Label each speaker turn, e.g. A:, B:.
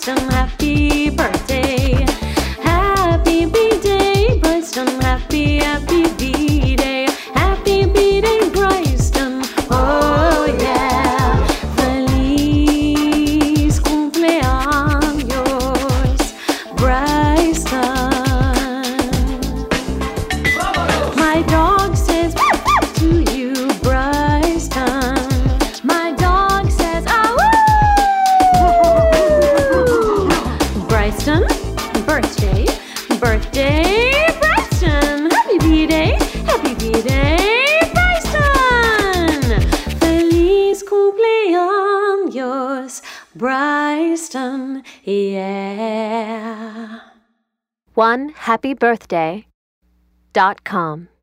A: Bryston, happy birthday. Happy B-Day, Bryston, happy B-Day. Happy B-Day, Bryston, oh yeah. Feliz cumpleaños, Bryston. My dog says to you, Bryston. My dog says, Bryston, birthday, Bryston. Happy B-Day, Bryston. Feliz cumpleaños, Bryston, yeah.
B: OneHappyBirthday.com